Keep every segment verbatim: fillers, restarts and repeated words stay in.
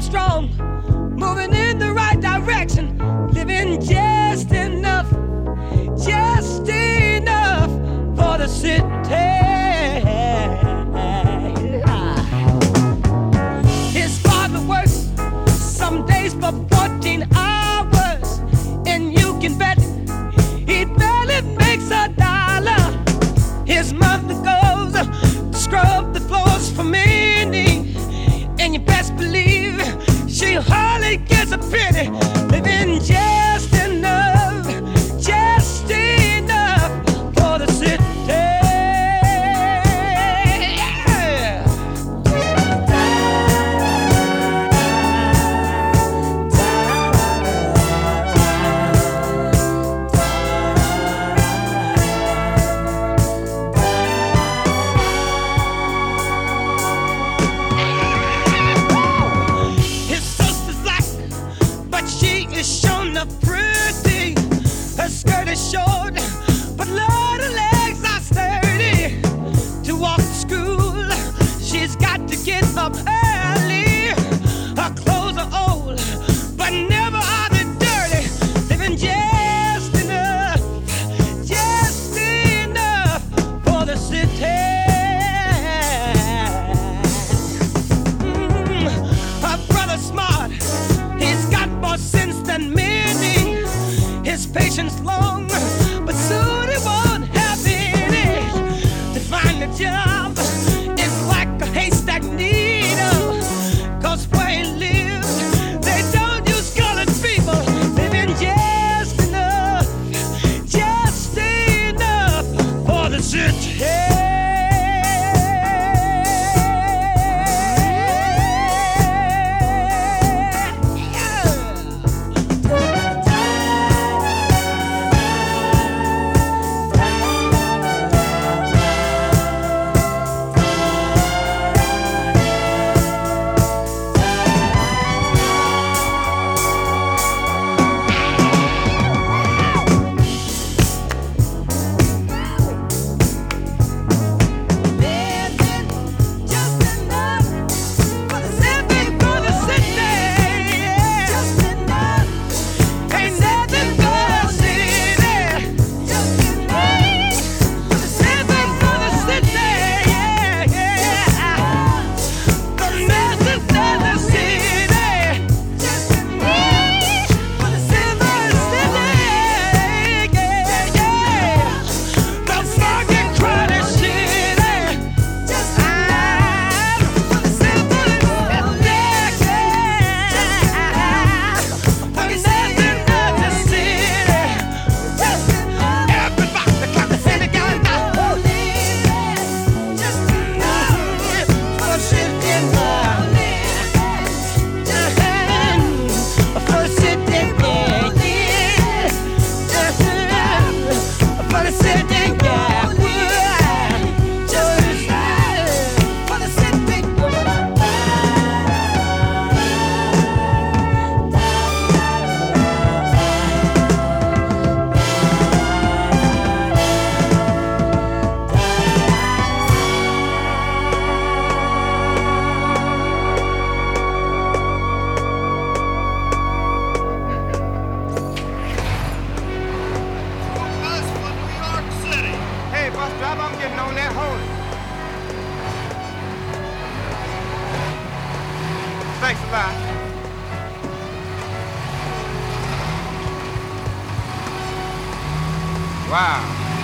strong, moving in the right direction, living just enough, just enough for the city. His father works some days for fourteen hours, and you can bet he barely makes a dollar. His mother goes to scrub the floors for many, and you best believe she hardly gets a penny, living just enough, just enough for the city. Her skirt is short, but Lord, her legs are sturdy. To walk to school, she's got to get up early. Her clothes are old, but never are they dirty. Living just enough, just enough for the city. Mm, her brother's smart, he's got more sense than many. His patience long, but soon he won't have any. To find a job is like a haystack needle, 'cause where he lives, they don't use colored people. Living just enough, just enough for the city. Thanks a lot. Wow.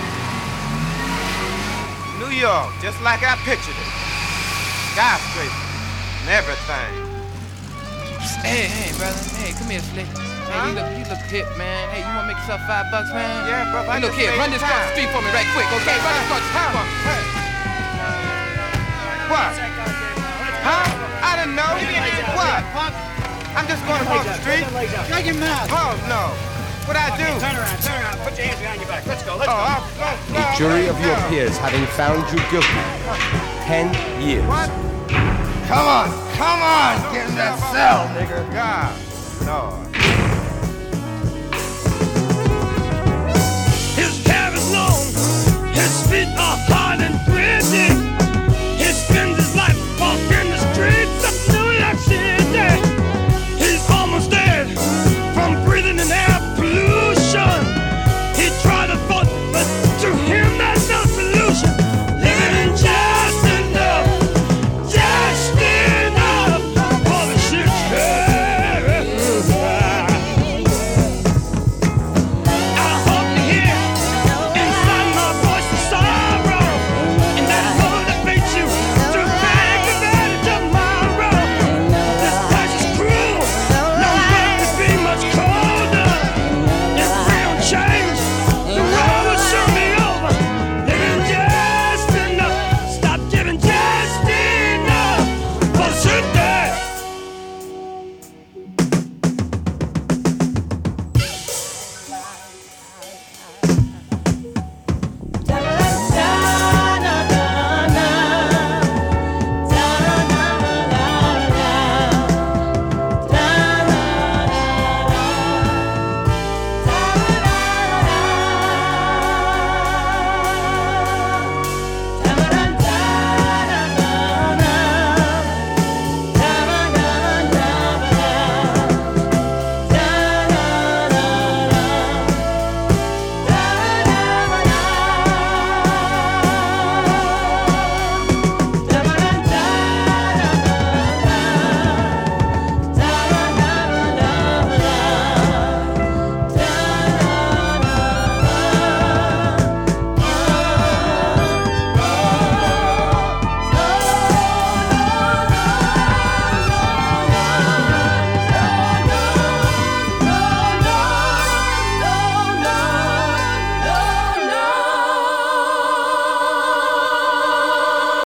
New York, just like I pictured it. Skyscrapers and everything. Hey, hey, brother. Hey, come here, Slick. Hey, Huh? you look, you look hip, man. Hey, you wanna make yourself five bucks, man? Yeah, brother, I Hey, look just here, made run this across the time. street for me right quick, okay? Run this across the street for me. Hey. What? Huh? I didn't know. What? I'm just going across the street. Shut your mouth. Oh, no. What'd I do? Turn around, turn around. Put your hands behind your back. Let's go, let's Oh, go. I'll go. The jury of your peers having found you guilty. Ten years. What? Come on, come on, get in that cell, nigga. God, Lord.